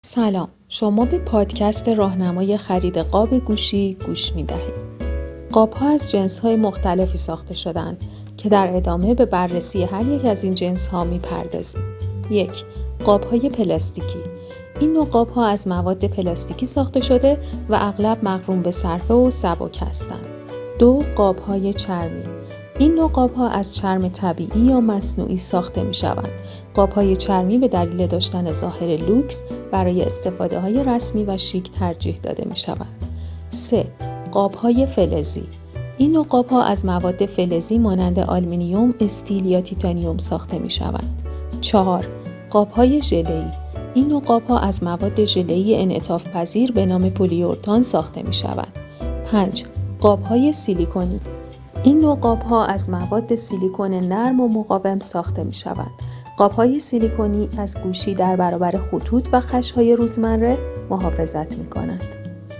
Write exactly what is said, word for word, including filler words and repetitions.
سلام، شما به پادکست راهنمای خرید قاب گوشی گوش می دهید. قاب‌ها از جنس‌های مختلفی ساخته شده‌اند که در ادامه به بررسی هر یک از این جنس‌ها می‌پردازیم. یک. قاب‌های پلاستیکی. این نوع قاب‌ها از مواد پلاستیکی ساخته شده و اغلب مقرون به صرفه و سبک هستند. دو. قاب‌های چرمی. این نوع قاب‌ها از چرم طبیعی یا مصنوعی ساخته می‌شوند. قاب‌های چرمی به دلیل داشتن ظاهر لوکس برای استفاده‌های رسمی و شیک ترجیح داده می‌شوند. سه. قاب‌های فلزی. این نوع قاب‌ها از مواد فلزی مانند آلومینیوم، استیل یا تیتانیوم ساخته می‌شوند. چهار. قاب‌های ژله‌ای. این نوع قاب‌ها از مواد ژله‌ای انعطاف پذیر به نام پلی‌اورتان ساخته می‌شوند. پنج. قاب‌های سیلیکونی. این نوع قاب‌ها از مواد سیلیکون نرم و مقاوم ساخته می‌شوند. قاب‌های سیلیکونی از گوشی در برابر خطوط و خش‌های روزمره محافظت می‌کنند.